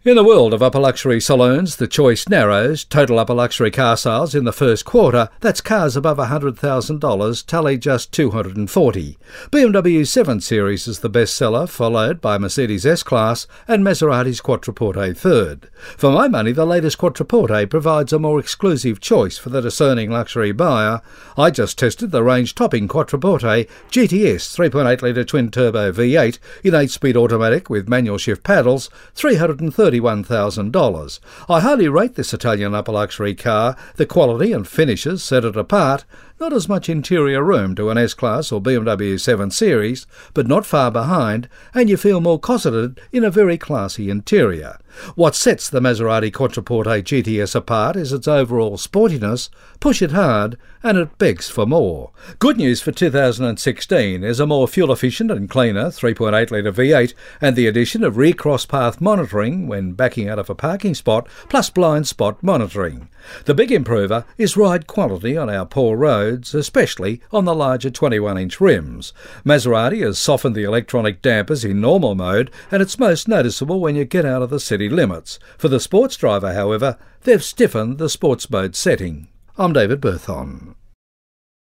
In the world of upper luxury saloons, the choice narrows. Total upper luxury car sales in the first quarter, that's cars above $100,000, tally just 240. BMW 7 Series is the best seller, followed by Mercedes S-Class and Maserati's Quattroporte third. For my money, the latest Quattroporte provides a more exclusive choice for the discerning luxury buyer. I just tested the range-topping Quattroporte GTS 3.8-litre twin-turbo V8 in 8-speed automatic with manual shift paddles, $331,000. I highly rate this Italian upper luxury car. The quality and finishes set it apart. Not as much interior room to an S-Class or BMW 7 Series, but not far behind, and you feel more cosseted in a very classy interior. What sets the Maserati Quattroporte GTS apart is its overall sportiness. Push it hard, and it begs for more. Good news for 2016 is a more fuel-efficient and cleaner 3.8-litre V8 and the addition of rear cross-path monitoring when backing out of a parking spot, plus blind spot monitoring. The big improver is ride quality on our poor roads, especially on the larger 21-inch rims. Maserati has softened the electronic dampers in normal mode, and it's most noticeable when you get out of the city limits. For the sports driver, however, they've stiffened the sports mode setting. I'm David Berthon.